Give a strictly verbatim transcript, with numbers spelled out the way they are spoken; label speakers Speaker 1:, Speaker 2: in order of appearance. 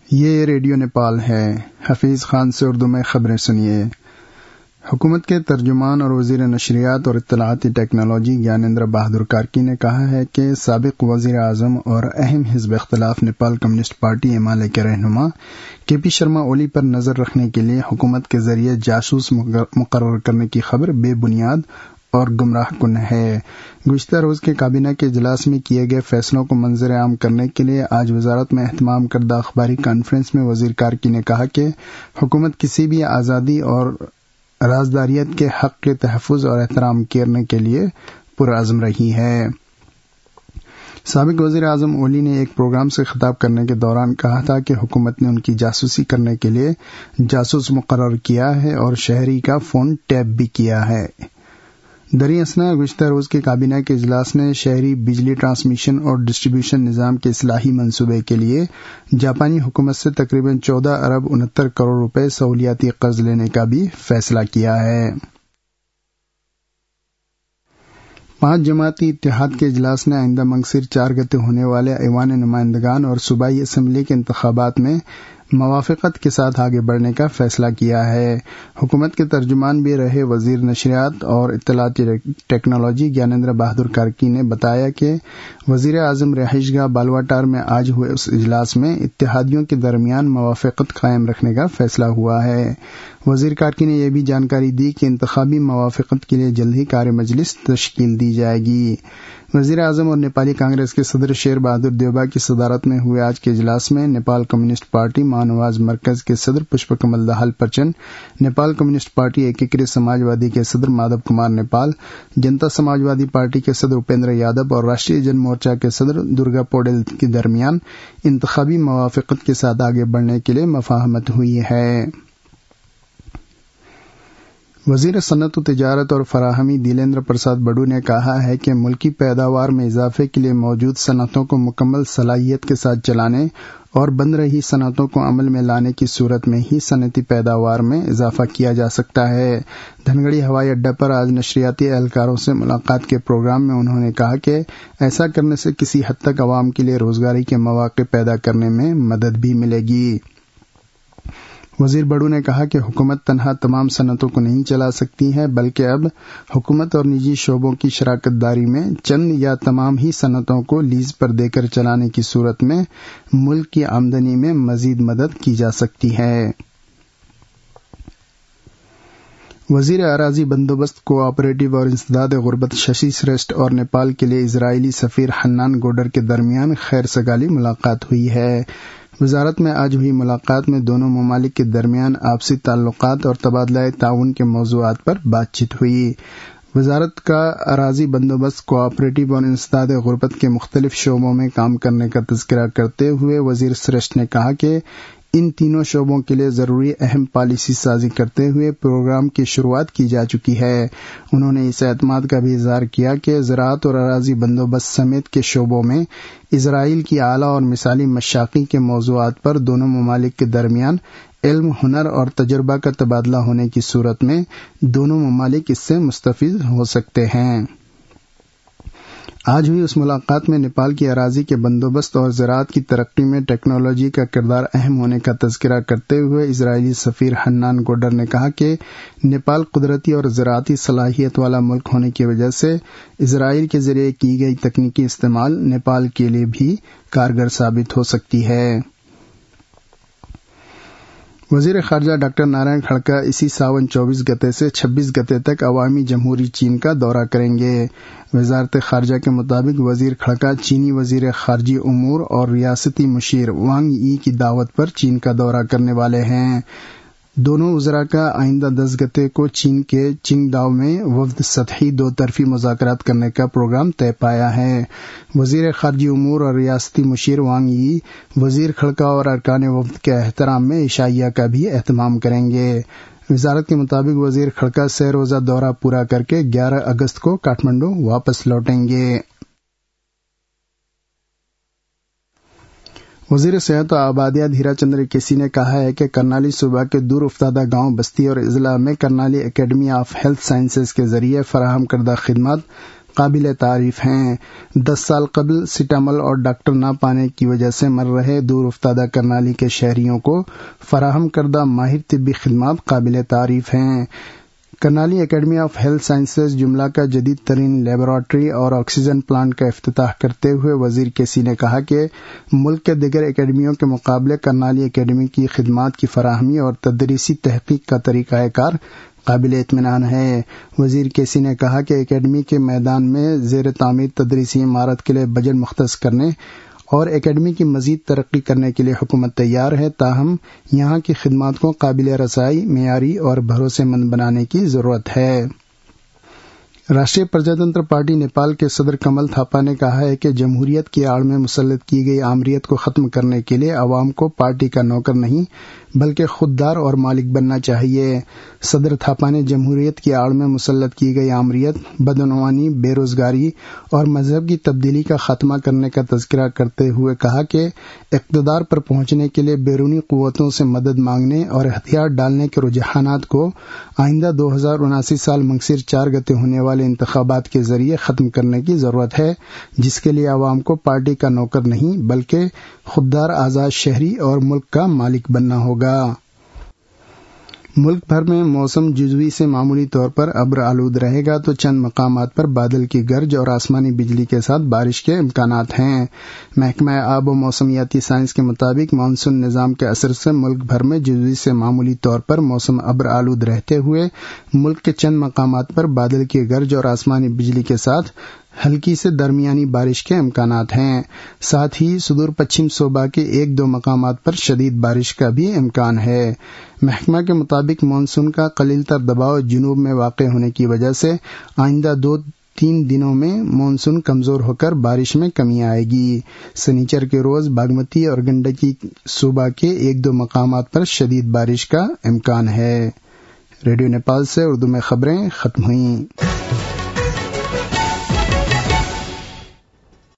Speaker 1: یہ ریڈیو نیپال ہے۔ حفیظ خان سے اردو میں خبریں سنیے۔ حکومت کے ترجمان اور وزیر نشریات اور اطلاعاتی ٹیکنالوجی گیانیندر بہادر کارکی نے کہا ہے کہ سابق وزیر اعظم اور اہم حزب اختلاف Nepal communist party M L A کے رہنما کے پی شرما اولی پر نظر رکھنے کے لیے حکومت کے ذریعے جاسوس مقرر کرنے کی خبر بے بنیاد اور گمراہ کن ہے۔ گزشتہ روز کے کابینہ کے اجلاس میں کیے گئے فیصلوں کو منظر عام کرنے کے لیے آج وزارت میں اہتمام کردہ اخباری کانفرنس میں وزیر کارکی نے کہا کہ حکومت کسی بھی آزادی اور رازداریت کے حق کے تحفظ اور احترام کرنے کے لیے پرعزم رہی ہے۔ سابق وزیر اعظم اولی نے ایک پروگرام سے خطاب کرنے کے دوران کہا تھا کہ حکومت نے ان کی جاسوسی کرنے کے لیے جاسوس مقرر کیا ہے اور شہری کا فون ٹیپ بھی کیا ہے۔ دریں اثنا گزشتہ روز کے کابینہ کے اجلاس نے شہری بجلی ٹرانسمیشن اور ڈسٹریبیوشن نظام کے اصلاحی منصوبے کے لیے جاپانی حکومت سے تقریباً چودہ ارب انہتر کروڑ روپے سہولیاتی قرض لینے کا بھی فیصلہ کیا ہے۔ پانچ جماعتی اتحاد کے اجلاس نے آئندہ منگسر چار گتے ہونے والے ایوان نمائندگان اور صوبائی اسمبلی کے انتخابات میں موافقت کے ساتھ آگے بڑھنے کا فیصلہ کیا ہے۔ حکومت کے ترجمان بھی رہے وزیر نشریات اور اطلاعاتی ٹیکنالوجی گیانیندر بہادر کارکی نے بتایا کہ وزیر اعظم رہائش گاہ بالواٹار میں آج ہوئے اس اجلاس میں اتحادیوں کے درمیان موافقت قائم رکھنے کا فیصلہ ہوا ہے۔ وزیر کارکی نے یہ بھی جانکاری دی کہ انتخابی موافقت کے لیے جلد ہی کار مجلس تشکیل دی جائے گی۔ وزیر اعظم اور نیپالی کانگریس کے صدر شیر بہادر دیوبا کی صدارت میں ہوئے آج کے اجلاس میں نیپال کمیونسٹ پارٹی مانواز مرکز کے صدر پشپ کمل دہال پرچن، نیپال کمیونسٹ پارٹی ایکیکرت سماجوادی کے صدر مادھو کمار نیپال، جنتا سماجوادی پارٹی کے صدر اپیندر یادو اور راشٹریہ جن مورچہ کے صدر درگا پوڈیل کے درمیان انتخابی موافقت کے ساتھ آگے بڑھنے کے لیے مفاہمت ہوئی ہے۔ وزیر صنعت و تجارت اور فراہمی دیلیندر پرساد بڑو نے کہا ہے کہ ملکی پیداوار میں اضافے کے لیے موجود صنعتوں کو مکمل صلاحیت کے ساتھ چلانے اور بند رہی صنعتوں کو عمل میں لانے کی صورت میں ہی صنعتی پیداوار میں اضافہ کیا جا سکتا ہے۔ دھنگڑی ہوائی اڈہ پر آج نشریاتی اہلکاروں سے ملاقات کے پروگرام میں انہوں نے کہا کہ ایسا کرنے سے کسی حد تک عوام کے لیے روزگاری کے مواقع پیدا کرنے میں مدد بھی ملے گی۔ وزیر بڑو نے کہا کہ حکومت تنہا تمام صنعتوں کو نہیں چلا سکتی ہے، بلکہ اب حکومت اور نجی شعبوں کی شراکت داری میں چند یا تمام ہی صنعتوں کو لیز پر دے کر چلانے کی صورت میں ملک کی آمدنی میں مزید مدد کی جا سکتی ہے۔ وزیر اراضی بندوبست کوآپریٹو اور انسداد غربت ششی سریشٹھ اور نیپال کے لیے اسرائیلی سفیر حنان گوڈر کے درمیان خیر سگالی ملاقات ہوئی ہے۔ وزارت میں آج ہوئی ملاقات میں دونوں ممالک کے درمیان آپسی تعلقات اور تبادلہ تعاون کے موضوعات پر بات چیت ہوئی۔ وزارت کا اراضی بندوبست کوآپریٹو اور انسداد غربت کے مختلف شعبوں میں کام کرنے کا تذکرہ کرتے ہوئے وزیر سریشٹھ نے کہا کہ ان تینوں شعبوں کے لیے ضروری اہم پالیسی سازی کرتے ہوئے پروگرام کی شروعات کی جا چکی ہے۔ انہوں نے اس اعتماد کا بھی اظہار کیا کہ زراعت اور اراضی بندوبست سمیت کے شعبوں میں اسرائیل کی اعلیٰ اور مثالی مشاقی کے موضوعات پر دونوں ممالک کے درمیان علم، ہنر اور تجربہ کا تبادلہ ہونے کی صورت میں دونوں ممالک اس سے مستفید ہو سکتے ہیں۔ آج ہوئی اس ملاقات میں نیپال کی اراضی کے بندوبست اور زراعت کی ترقی میں ٹیکنالوجی کا کردار اہم ہونے کا تذکرہ کرتے ہوئے اسرائیلی سفیر حنان گوڈر نے کہا کہ نیپال قدرتی اور زراعتی صلاحیت والا ملک ہونے کی وجہ سے اسرائیل کے ذریعے کی گئی تکنیکی استعمال نیپال کے لیے بھی کارگر ثابت ہو سکتی ہے۔ وزیر خارجہ ڈاکٹر نارائن کھڑکا اسی ساون چوبیس گتے سے چھبیس گتے تک عوامی جمہوری چین کا دورہ کریں گے۔ وزارت خارجہ کے مطابق وزیر کھڑکا چینی وزیر خارجی امور اور ریاستی مشیر وانگ ای کی دعوت پر چین کا دورہ کرنے والے ہیں۔ دونوں وزراء کا آئندہ دس گتے کو چین کے چنگڈاؤ میں وفد سطحی دو طرفی مذاکرات کرنے کا پروگرام طے پایا ہے۔ وزیر خارجی امور اور ریاستی مشیر وانگ ای وزیر کھڑکا اور ارکان وفد کے احترام میں عشائیہ کا بھی اہتمام کریں گے۔ وزارت کے مطابق وزیر کھڑکا سہ روزہ دورہ پورا کر کے گیارہ اگست کو کاٹمنڈو واپس لوٹیں گے۔ وزیر صحت و آبادیات ہیرا چندر کیسی نے کہا ہے کہ کرنالی صوبہ کے دور افتادہ گاؤں، بستی اور اضلاع میں Karnali academy of health sciences کے ذریعے فراہم کردہ خدمات قابل تعریف ہیں۔ دس سال قبل سٹامل اور ڈاکٹر نہ پانے کی وجہ سے مر رہے دور افتادہ کرنالی کے شہریوں کو فراہم کردہ ماہر طبی خدمات قابل تعریف ہیں۔ Karnali academy of health sciences جملہ کا جدید ترین لیبارٹری اور آکسیجن پلانٹ کا افتتاح کرتے ہوئے وزیر کیسی نے کہا کہ ملک کے دیگر اکیڈمیوں کے مقابلے کرنالی اکیڈمی کی خدمات کی فراہمی اور تدریسی تحقیق کا طریقہ کار قابل اطمینان ہے۔ وزیر کیسی نے کہا کہ اکیڈمی کے میدان میں زیر تعمیر تدریسی عمارت کے لیے بجٹ مختص کرنے اور اکیڈمی کی مزید ترقی کرنے کے لیے حکومت تیار ہے، تاہم یہاں کی خدمات کو قابل رسائی، معیاری اور بھروسے مند بنانے کی ضرورت ہے۔ راشٹریہ پرجاتنتر پارٹی نیپال کے صدر کمل تھاپا نے کہا ہے کہ جمہوریت کی آڑ میں مسلط کی گئی آمریت کو ختم کرنے کے لیے عوام کو پارٹی کا نوکر نہیں بلکہ خوددار اور مالک بننا چاہیے۔ صدر تھاپا نے جمہوریت کی آڑ میں مسلط کی گئی آمریت، بدعنوانی، بے روزگاری اور مذہب کی تبدیلی کا خاتمہ کرنے کا تذکرہ کرتے ہوئے کہا کہ اقتدار پر پہنچنے کے لیے بیرونی قوتوں سے مدد مانگنے اور ہتھیار ڈالنے کے رجحانات کو آئندہ دو ہزار اناسی سال منگسر چار گتے ہونے والے انتخابات کے ذریعے ختم کرنے کی ضرورت ہے، جس کے لیے عوام کو پارٹی کا نوکر نہیں بلکہ خوددار آزاد شہری اور ملک کا مالک بننا ہوگا۔ ملک بھر میں موسم جزوی سے معمولی طور پر ابر آلود رہے گا تو چند مقامات پر بادل کی گرج اور آسمانی بجلی کے ساتھ بارش کے امکانات ہیں۔ محکمہ آب و موسمیاتی سائنس کے مطابق مانسون نظام کے اثر سے ملک بھر میں جزوی سے معمولی طور پر موسم ابر آلود رہتے ہوئے ملک کے چند مقامات پر بادل کی گرج اور آسمانی بجلی کے ساتھ ہلکی سے درمیانی بارش کے امکانات ہیں۔ ساتھ ہی صدور پچھم صوبہ کے ایک دو مقامات پر شدید بارش کا بھی امکان ہے۔ محکمہ کے مطابق مانسون کا قلیل تر دباؤ جنوب میں واقع ہونے کی وجہ سے آئندہ دو تین دنوں میں مانسون کمزور ہو کر بارش میں کمی آئے گی۔ سنیچر کے روز باگمتی اور گنڈکی صوبہ کے ایک دو مقامات پر شدید بارش کا امکان ہے۔ ریڈیو نیپال سے اردو میں خبریں ختم ہوئیں۔